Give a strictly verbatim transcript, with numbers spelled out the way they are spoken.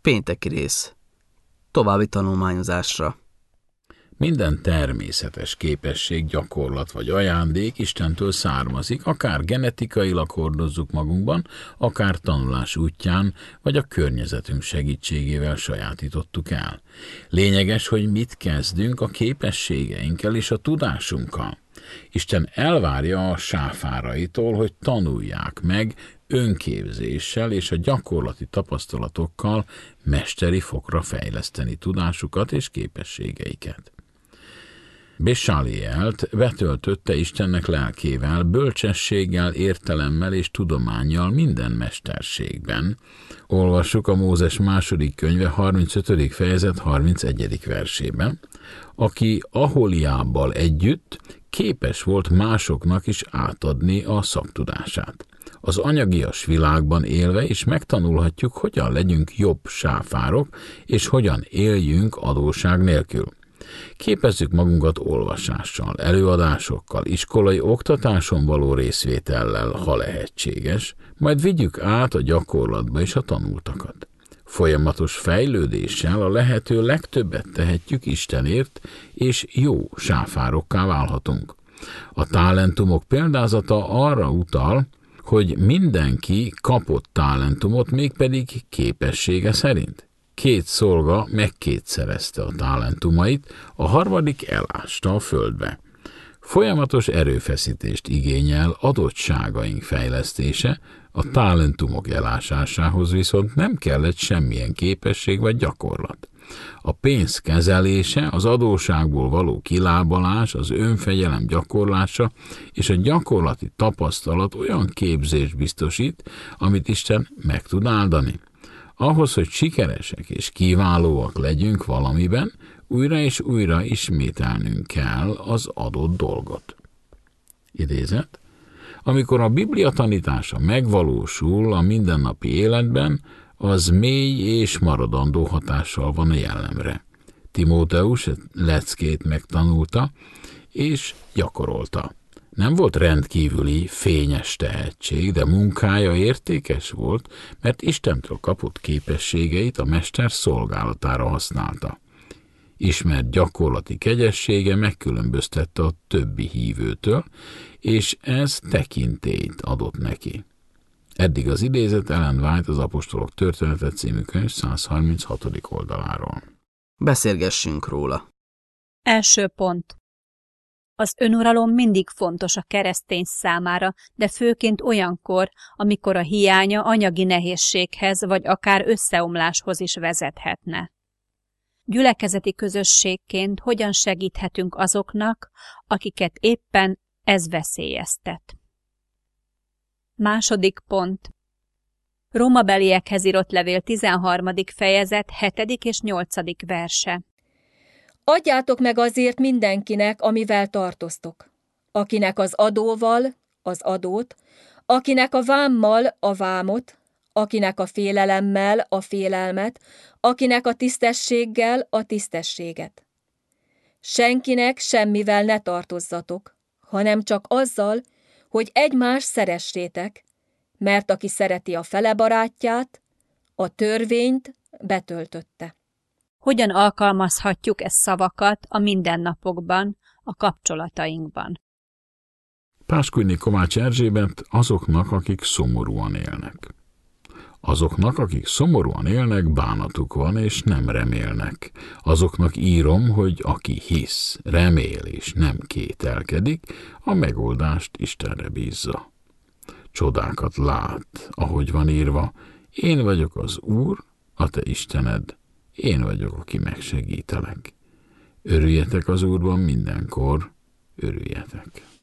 Pénteki rész. További tanulmányozásra. Minden természetes képesség, gyakorlat vagy ajándék Istentől származik, akár genetikailag hordozzuk magunkban, akár tanulás útján, vagy a környezetünk segítségével sajátítottuk el. Lényeges, hogy mit kezdünk a képességeinkkel és a tudásunkkal. Isten elvárja a sáfáraitól, hogy tanulják meg önképzéssel és a gyakorlati tapasztalatokkal mesteri fokra fejleszteni tudásukat és képességeiket. Bésálielt betöltötte Istennek lelkével, bölcsességgel, értelemmel és tudománnyal minden mesterségben. Olvassuk a Mózes második könyve harmincötödik fejezet harmincegyedik versében, aki Aholiábbal együtt képes volt másoknak is átadni a szaktudását. Az anyagias világban élve is megtanulhatjuk, hogyan legyünk jobb sáfárok, és hogyan éljünk adósság nélkül. Képezzük magunkat olvasással, előadásokkal, iskolai oktatáson való részvétellel, ha lehetséges, majd vigyük át a gyakorlatba is a tanultakat. Folyamatos fejlődéssel a lehető legtöbbet tehetjük Istenért, és jó sáfárokká válhatunk. A talentumok példázata arra utal, hogy mindenki kapott talentumot, mégpedig képessége szerint. Két szolga megkétszerezte a talentumait, a harmadik elásta a földbe. Folyamatos erőfeszítést igényel adottságaink fejlesztése, a talentumok elásásához viszont nem kellett semmilyen képesség vagy gyakorlat. A pénz kezelése, az adósságból való kilábalás, az önfegyelem gyakorlása és a gyakorlati tapasztalat olyan képzést biztosít, amit Isten meg tud áldani. Ahhoz, hogy sikeresek és kiválóak legyünk valamiben, újra és újra ismételnünk kell az adott dolgot. Idézet. Amikor a Biblia tanítása megvalósul a mindennapi életben, az mély és maradandó hatással van a jellemre. Timóteus leckét megtanulta és gyakorolta. Nem volt rendkívüli, fényes tehetség, de munkája értékes volt, mert Istentől kapott képességeit a mester szolgálatára használta. Ismert gyakorlati kegyessége megkülönböztette a többi hívőtől, és ez tekintélyt adott neki. Eddig az idézet Ellen White az Apostolok története című könyv száz harminchatodik oldaláról. Beszélgessünk róla. Első pont. Az önuralom mindig fontos a keresztény számára, de főként olyankor, amikor a hiánya anyagi nehézséghez vagy akár összeomláshoz is vezethetne. Gyülekezeti közösségként hogyan segíthetünk azoknak, akiket éppen ez veszélyeztet? Második pont. Rómabeliekhez írott levél tizenharmadik fejezet hetedik és nyolcadik verse. Adjátok meg azért mindenkinek, amivel tartoztok. Akinek az adóval, az adót, akinek a vámmal, a vámot, akinek a félelemmel, a félelmet, akinek a tisztességgel, a tisztességet. Senkinek semmivel ne tartozzatok, hanem csak azzal, hogy egymást szeressétek, mert aki szereti a fele barátját, a törvényt betöltötte. Hogyan alkalmazhatjuk ezt szavakat a mindennapokban, a kapcsolatainkban? Páskújné Kovács Erzsébet azoknak, akik szomorúan élnek. Azoknak, akik szomorúan élnek, bánatuk van, és nem remélnek. Azoknak írom, hogy aki hisz, remél és nem kételkedik, a megoldást Istenre bízza. Csodákat lát, ahogy van írva, én vagyok az Úr, a te Istened, én vagyok, aki megsegítelek. Örüljetek az Úrban mindenkor, örüljetek.